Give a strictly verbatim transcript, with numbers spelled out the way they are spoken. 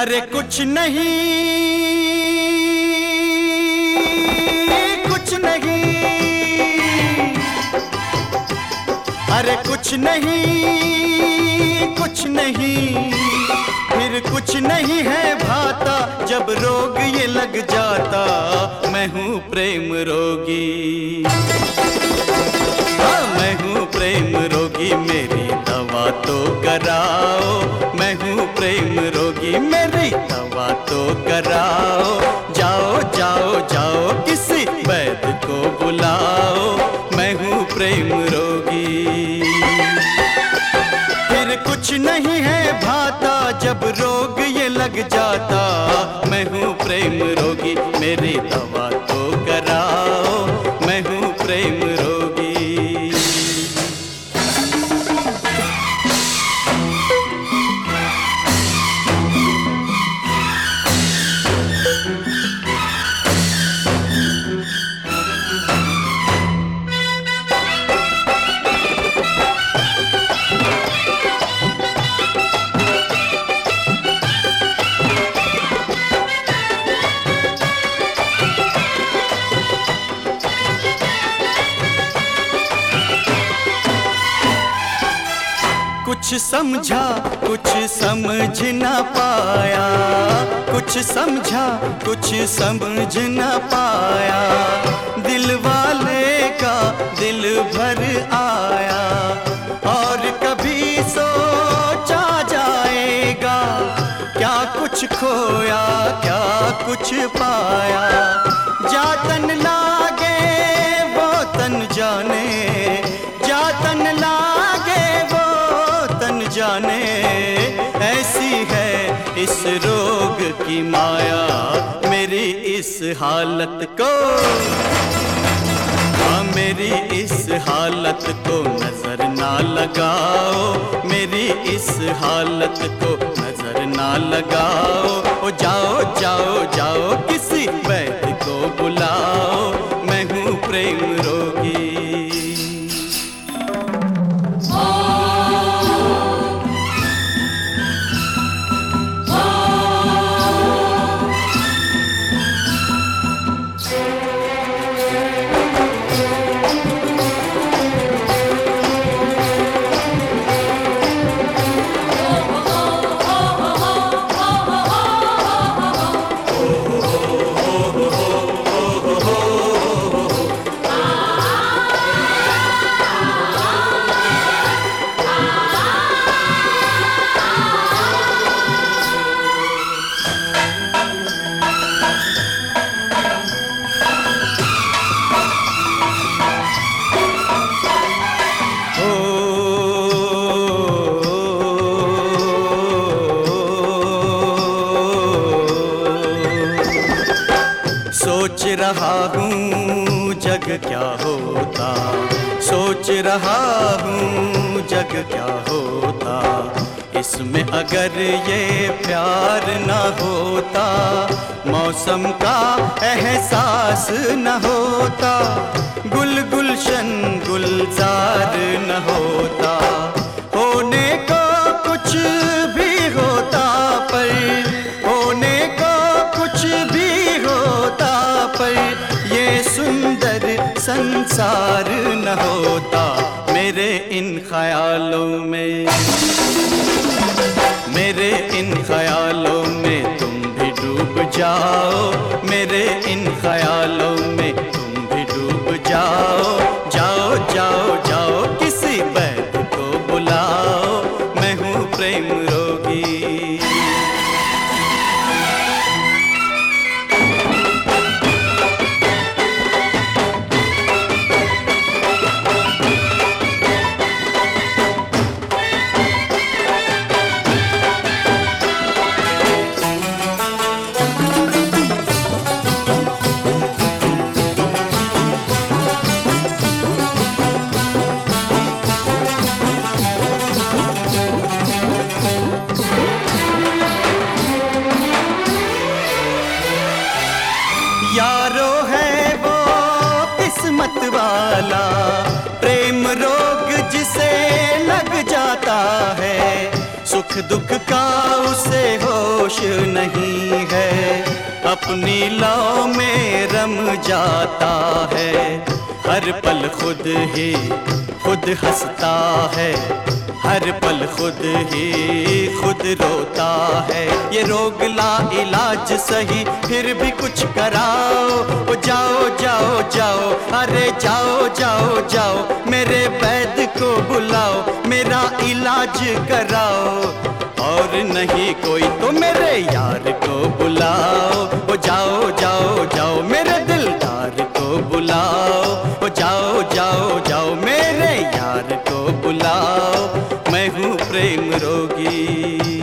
अरे कुछ नहीं कुछ नहीं, अरे कुछ नहीं कुछ नहीं, फिर कुछ नहीं है भाता जब रोग ये लग जाता। मैं हूँ प्रेम रोगी, हाँ मैं हूँ प्रेम रोगी, मेरी दवा तो कराओ। मैं हूँ प्रेम रोगी, मेरी दवा तो कराओ। जाओ जाओ जाओ किसी वैद्य को बुलाओ। मैं हूँ प्रेम रोगी, फिर कुछ नहीं है भाता जब रोग ये लग जाता। मैं हूँ प्रेम रोगी, मेरी दवा तो कराओ। मैं हूँ प्रेम रोगी। कुछ समझा कुछ समझ न पाया, कुछ समझा कुछ समझ न पाया। दिल वाले का दिल भर आया, और कभी सोचा जाएगा क्या कुछ खोया क्या कुछ पाया। जा तन लागे वो तन जाने, जा तन लागे वो तन जाने। ऐसी है इस रोग की माया, मेरी इस हालत को, हाँ मेरी इस हालत को नजर ना लगाओ। मेरी इस हालत को नजर ना लगाओ। ओ जाओ जाओ जाओ किसी वैद्य को बुलाओ। मैं हूँ प्रेम रोगी। सोच रहा हूँ जग क्या होता, सोच रहा हूँ जग क्या होता। इसमें अगर ये प्यार न होता, मौसम का एहसास न होता, गुल गुलशन गुलजार न होता। होने को कुछ भी होता पर, होने को कुछ भी होता पर, ये सुंदर संसार न होता। मेरे इन ख्यालों में, मेरे इन ख्यालों में तुम भी डूब जाओ। मेरे इन ख्यालों में तुम भी डूब जाओ। जाओ जाओ जाओ किसी वैद्य को बुलाओ। मैं हूँ प्रेम रोगी। यारो है वो किस्मत वाला, प्रेम रोग जिसे लग जाता है। सुख दुख का उसे होश नहीं है, अपनी लौ में रम जाता है। हर पल खुद ही खुद हंसता है, हर पल खुद ही खुद रोता है। ये रोग ला इलाज सही फिर भी कुछ कराओ, ओ जाओ जाओ जाओ, अरे जाओ जाओ जाओ, मेरे वैद्य को बुलाओ, मेरा इलाज कराओ। और नहीं कोई तो मेरे यार को बुलाओ, ओ जाओ जाओ जाओ, मेरे दिलदार को बुलाओ, ओ जाओ जाओ जाओ, मेरे यार को बुलाओ। मैं हूँ प्रेम रोगी।